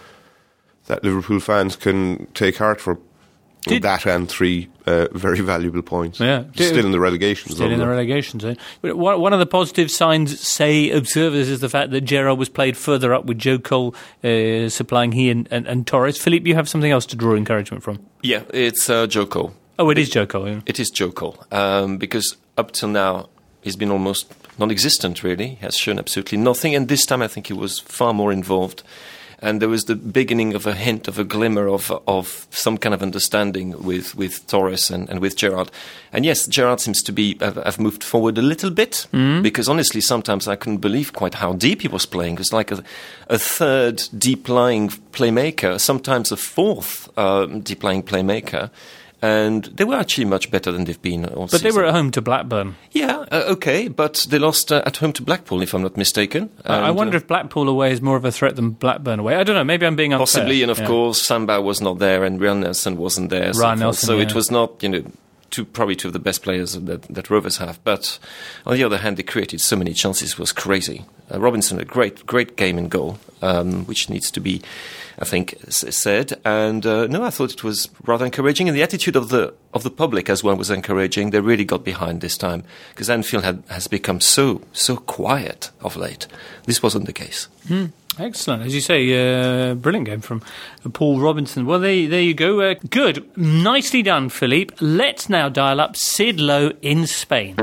that Liverpool fans can take heart for. Did that and three uh, very valuable points. Yeah, still in the relegation zone. Still in the relegation zone. But one of the positive signs, say observers, is the fact that Gerrard was played further up with Joe Cole uh, supplying he and, and, and Torres. Philippe, you have something else to draw encouragement from? Yeah, it's uh, Joe Cole. Oh, it is Joe Cole. Yeah. It is Joe Cole um, because up till now he's been almost non-existent. Really, he has shown absolutely nothing, and this time I think he was far more involved. And there was the beginning of a hint of a glimmer of of some kind of understanding with, with Torres and, and with Gerrard. And yes, Gerrard seems to be have, have moved forward a little bit mm-hmm. because honestly, sometimes I couldn't believe quite how deep he was playing. It was like a, a third deep-lying playmaker, sometimes a fourth uh, deep-lying playmaker. And they were actually much better than they've been all But season. They were at home to Blackburn. Yeah, uh, okay, but they lost uh, at home to Blackpool, if I'm not mistaken. Uh, I wonder uh, if Blackpool away is more of a threat than Blackburn away. I don't know, maybe I'm being unfair. Possibly, and of yeah. course, Samba was not there and Ryan Nelson wasn't there. Ryan so Nelson, So yeah. it was not, you know, two, probably two of the best players that, that Rovers have. But on the other hand, they created so many chances, it was crazy. Uh, Robinson, a great, great game in goal, um, which needs to be, I think, s- said. And uh, no, I thought it was rather encouraging. And the attitude of the of the public as well was encouraging. They really got behind this time because Anfield had, has become so so quiet of late. This wasn't the case. Mm. Excellent. As you say, uh, brilliant game from Paul Robinson. Well, there, there you go. Uh, good. Nicely done, Philippe. Let's now dial up Sid Lowe in Spain.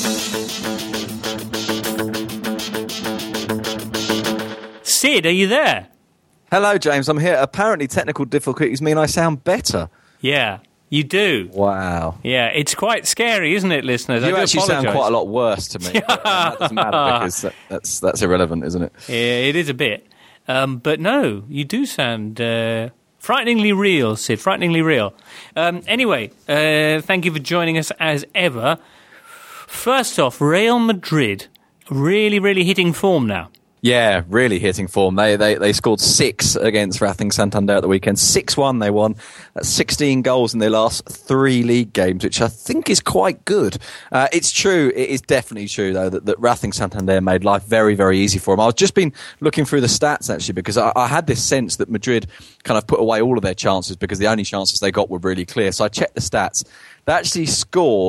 Sid, are you there? Hello, James. I'm here. Apparently, technical difficulties mean I sound better. Yeah, you do. Wow. Yeah, it's quite scary, isn't it, listeners? You I do actually apologise. sound quite a lot worse to me. But, um, that doesn't matter because that, that's that's irrelevant, isn't it? Yeah, it is a bit. Um, but no, you do sound uh, frighteningly real, Sid. Frighteningly real. Um, anyway, uh, thank you for joining us as ever. First off, Real Madrid really, really hitting form now. Yeah, really hitting form. They they they scored six against Racing Santander at the weekend. six one they won. That's sixteen goals in their last three league games, which I think is quite good. Uh, it's true, it is definitely true, though, that, that Racing Santander made life very, very easy for them. I've just been looking through the stats, actually, because I, I had this sense that Madrid kind of put away all of their chances because the only chances they got were really clear. So I checked the stats. They actually scored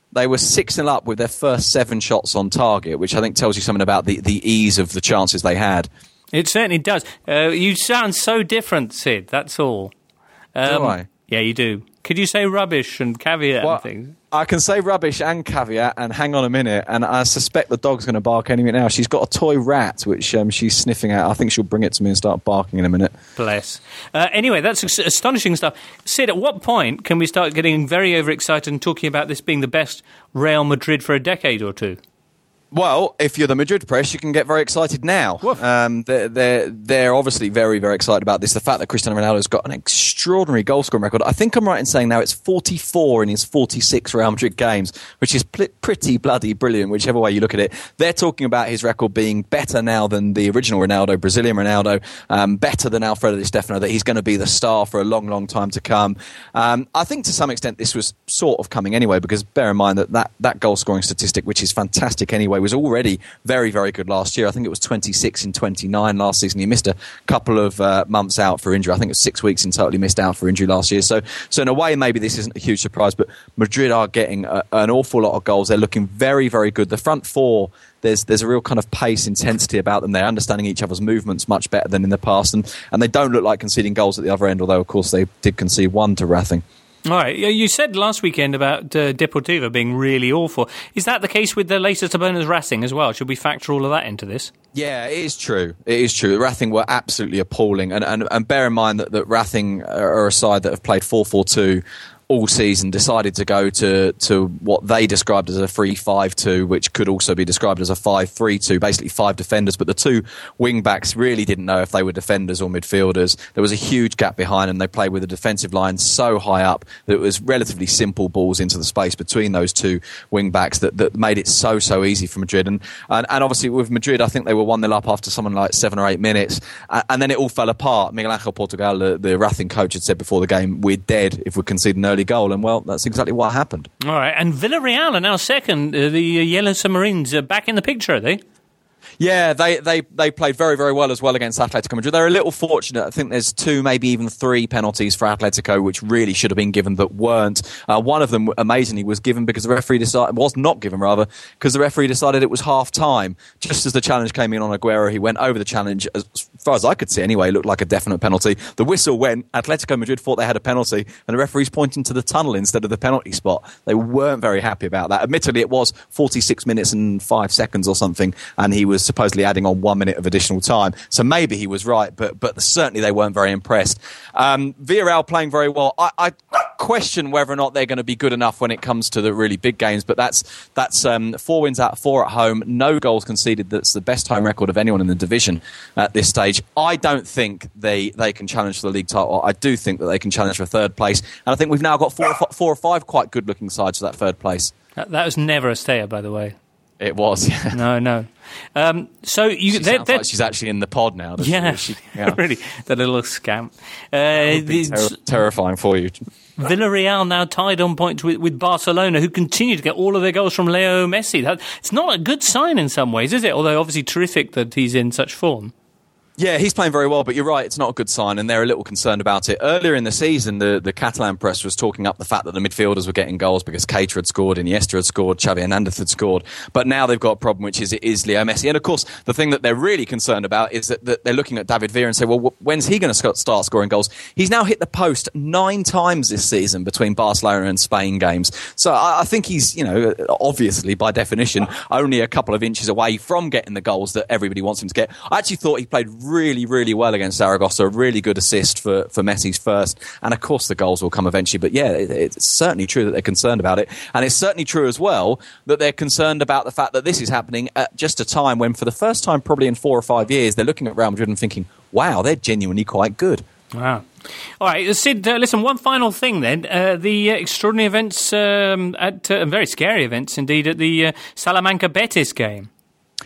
They were six nil up with their first seven shots on target, which I think tells you something about the, the ease of the chances they had. It certainly does. Uh, you sound so different, Sid, that's all. Um, do I? Yeah, you do. Could you say rubbish and caveat well, and things? I can say rubbish and caveat, and hang on a minute, and I suspect the dog's going to bark any minute now. She's got a toy rat, which um, she's sniffing at. I think she'll bring it to me and start barking in a minute. Bless. Uh, anyway, that's astonishing stuff. Sid, at what point can we start getting very overexcited and talking about this being the best Real Madrid for a decade or two? Well, if you're the Madrid press, you can get very excited now. Um, they're, they're, they're obviously very, very excited about this. The fact that Cristiano Ronaldo's got an extraordinary goal-scoring record. I think I'm right in saying now it's forty-four in his forty-six Real Madrid games, which is pl- pretty bloody brilliant, whichever way you look at it. They're talking about his record being better now than the original Ronaldo, Brazilian Ronaldo, um, better than Alfredo Di Stefano, that he's going to be the star for a long, long time to come. Um, I think to some extent this was sort of coming anyway, because bear in mind that that, that goal-scoring statistic, which is fantastic anyway, was already very, very good last year. I think it was twenty-six in twenty-nine last season. He missed a couple of uh, months out for injury. I think it was six weeks in total he missed out for injury last year. So, so in a way, maybe this isn't a huge surprise, but Madrid are getting a, an awful lot of goals. They're looking very, very good. The front four, there's there's a real kind of pace, intensity about them. They're understanding each other's movements much better than in the past, and, and they don't look like conceding goals at the other end, although, of course, they did concede one to Racing. All right. You said last weekend about uh, Deportivo being really awful. Is that the case with the latest opponents, Racing, as well? Should we factor all of that into this? Yeah, it is true. It is true. Racing were absolutely appalling. And, and, and bear in mind that, that Racing are a side that have played four four two all season, decided to go to, to what they described as a three five two, which could also be described as a five three two, basically five defenders, but the two wing-backs really didn't know if they were defenders or midfielders. There was a huge gap behind them. They played with a defensive line so high up that it was relatively simple balls into the space between those two wing-backs that, that made it so, so easy for Madrid. And, and, and obviously with Madrid, I think they were one nil up after something like seven or eight minutes, and, and then it all fell apart. Miguel Angel Portugal, the, the Racing coach, had said before the game, we're dead if we concede an early goal, and well, that's exactly what happened. All right, and Villarreal are now second. Uh, the uh, Yellow Submarines are back in the picture, are they? Yeah, they, they, they played very, very well as well against Atletico Madrid. They're a little fortunate. I think there's two, maybe even three penalties for Atletico, which really should have been given but weren't. Uh, one of them, amazingly, was given because the referee decided, was not given rather, because the referee decided it was half time. Just as the challenge came in on Aguero, he went over the challenge. As far as I could see anyway, it looked like a definite penalty. The whistle went, Atletico Madrid thought they had a penalty, and the referee's pointing to the tunnel instead of the penalty spot. They weren't very happy about that. Admittedly, it was forty-six minutes and five seconds or something, and he was supposedly adding on one minute of additional time. So maybe he was right, but but certainly they weren't very impressed. Um, Villarreal playing very well. I, I question whether or not they're going to be good enough when it comes to the really big games, but that's that's um, four wins out of four at home, no goals conceded. That's the best home record of anyone in the division at this stage. I don't think they, they can challenge for the league title. I do think that they can challenge for third place, and I think we've now got four or, f- four or five quite good-looking sides for that third place. That, that was never a stayer, by the way. It was, yeah. No, no. Um, so you, she they're, sounds they're, like she's actually in the pod now. Yeah, she? yeah. really, the little scamp. Uh, the, ter- terrifying for you. Villarreal now tied on points with, with Barcelona, who continue to get all of their goals from Leo Messi. That, it's not a good sign in some ways, is it? Although obviously terrific that he's in such form. Yeah, he's playing very well, but you're right, it's not a good sign, and they're a little concerned about it. Earlier in the season, the, the Catalan press was talking up the fact that the midfielders were getting goals because Keita had scored, Iniesta had scored, Xavi Hernandez had scored, but now they've got a problem, which is it is Leo Messi. And of course, the thing that they're really concerned about is that, that they're looking at David Villa and say, well, when's he going to start scoring goals? He's now hit the post nine times this season between Barcelona and Spain games. So I, I think he's, you know, obviously, by definition, only a couple of inches away from getting the goals that everybody wants him to get. I actually thought he played really, really well against Zaragoza, a really good assist for, for Messi's first, and of course the goals will come eventually, but yeah, it, it's certainly true that they're concerned about it, and it's certainly true as well that they're concerned about the fact that this is happening at just a time when for the first time probably in four or five years they're looking at Real Madrid and thinking, wow, they're genuinely quite good. Wow. All right, Sid, uh, listen, one final thing then. Uh, the uh, extraordinary events, um, at uh, very scary events indeed, at the uh, Salamanca Betis game.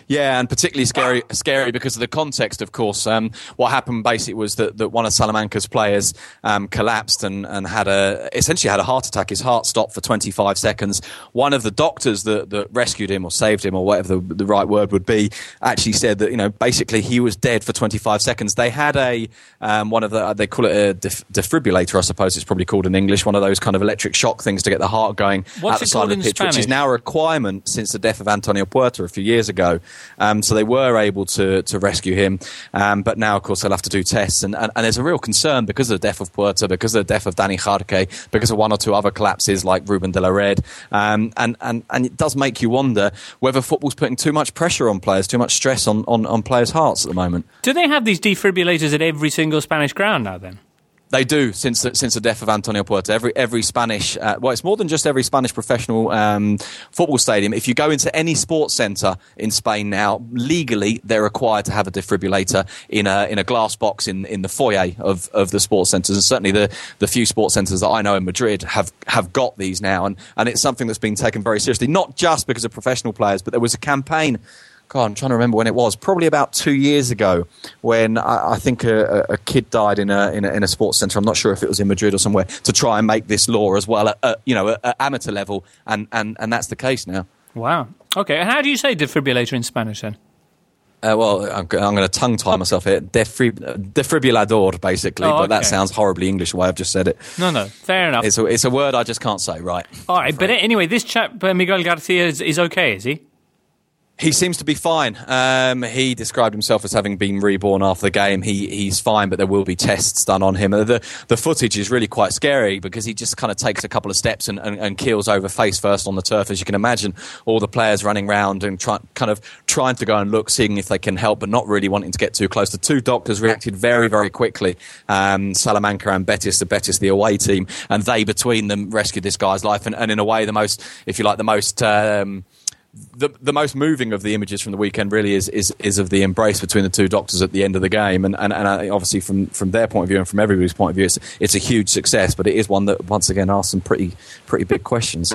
Yeah, and particularly scary scary because of the context, of course. Um, what happened basically was that, that one of Salamanca's players um, collapsed and, and had a essentially had a heart attack. His heart stopped for twenty-five seconds. One of the doctors that, that rescued him or saved him or whatever the, the right word would be actually said that, you know, basically he was dead for twenty-five seconds. They had a um, one of the, they call it a def- defibrillator, I suppose it's probably called in English, one of those kind of electric shock things to get the heart going What's at the it side called of the in pitch, which Spanish? is now a requirement since the death of Antonio Puerta a few years ago. Um, so they were able to to rescue him, um, but now, of course, they'll have to do tests. And, and, and there's a real concern because of the death of Puerta, because of the death of Dani Jarque, because of one or two other collapses like Ruben de la Red. Um, and, and, and it does make you wonder whether football's putting too much pressure on players, too much stress on, on, on players' hearts at the moment. Do they have these defibrillators at every single Spanish ground now then? They do, since the, since the death of Antonio Puerta. Every every Spanish, uh, well, it's more than just every Spanish professional um, football stadium. If you go into any sports centre in Spain now, legally they're required to have a defibrillator in a in a glass box in, in the foyer of, of the sports centres. And certainly the, the few sports centres that I know in Madrid have, have got these now. And, and it's something that's been taken very seriously, not just because of professional players, but there was a campaign. God, I'm trying to remember when it was. Probably about two years ago, when I, I think a, a kid died in a, in a in a sports centre. I'm not sure if it was in Madrid or somewhere, to try and make this law as well at, at you know at amateur level, and, and, and that's the case now. Wow. Okay, and how do you say defibrillator in Spanish then? Uh, well, I'm, I'm going to tongue tie myself here. Defib- defibrilador, basically, Oh, but that okay. sounds horribly English the way I've just said it. No, no, fair enough. It's a, it's a word I just can't say right. All right, but anyway, this chap, uh, Miguel Garcia, is, is okay, is he? He seems to be fine. Um, he described himself as having been reborn after the game. He he's fine, but there will be tests done on him. The the footage is really quite scary because he just kind of takes a couple of steps and, and, and keels over face first on the turf. As you can imagine, all the players running around and try, kind of trying to go and look, seeing if they can help, but not really wanting to get too close. The two doctors reacted very, very quickly. Um, Salamanca and Betis, the Betis, the away team, and they between them rescued this guy's life. And, and in a way, the most, if you like, the most... Um, The the most moving of the images from the weekend really is, is, is of the embrace between the two doctors at the end of the game, and and, and obviously from, from their point of view and from everybody's point of view, it's it's a huge success, but it is one that once again asks some pretty pretty big questions.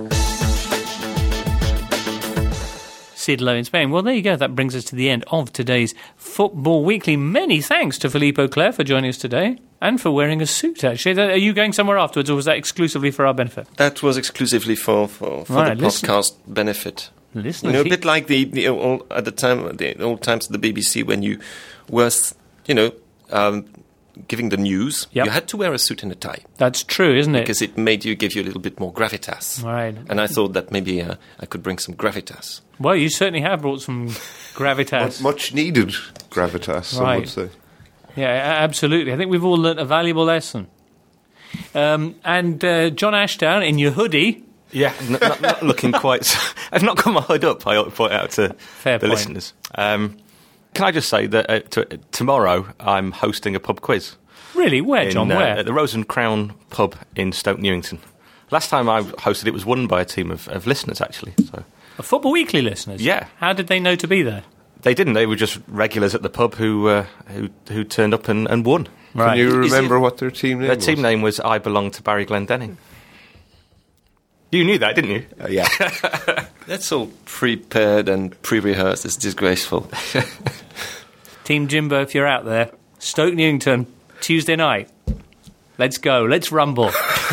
Sid Lowe in Spain. Well, there you go. That brings us to the end of today's Football Weekly. Many thanks to Philippe Auclair for joining us today and for wearing a suit, actually. Are you going somewhere afterwards, or was that exclusively for our benefit? That was exclusively for, for, for Right, the listen. podcast benefit. Listen, You know, a he- bit like the, the old, at the time, the old times at the B B C when you were, you know, um, giving the news, Yep. you had to wear a suit and a tie That's true, isn't it? because it made you give you a little bit more gravitas. Right. And I thought that maybe uh, I could bring some gravitas. Well, you certainly have brought some gravitas. Much needed gravitas, some Right. would say. Yeah, a- absolutely. I think we've all learnt a valuable lesson. Um, and uh, John Ashdown, in your hoodie... Yeah, n- not, not looking quite... So, I've not got my hood up, I ought to point out to Fair the point. listeners. Um, can I just say that uh, to, tomorrow I'm hosting a pub quiz. Really? Where, in, John? uh, Where? At the Rose and Crown pub in Stoke Newington. Last time I hosted it was won by a team of, of listeners, actually. So A Football Weekly listeners? Yeah. How did they know to be there? they didn't. They were just regulars at the pub who uh, who who turned up and, and won. Right. Can you Is remember it- what their team name Their was? team name was I Belong to Barry Glendenning. You knew that, didn't you? Uh, yeah. That's all prepared and pre-rehearsed. It's disgraceful. Team Jimbo, if you're out there, Stoke Newington, Tuesday night. Let's go. Let's rumble.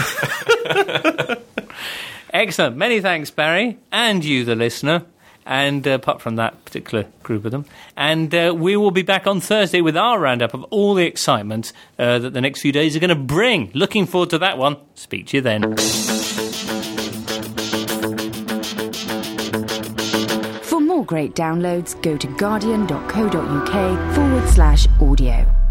Excellent. Many thanks, Barry, and you, the listener, and uh, apart from that particular group of them. And uh, we will be back on Thursday with our roundup of all the excitement uh, that the next few days are going to bring. Looking forward to that one. Speak to you then. For more great downloads, go to guardian.co.uk forward slash audio.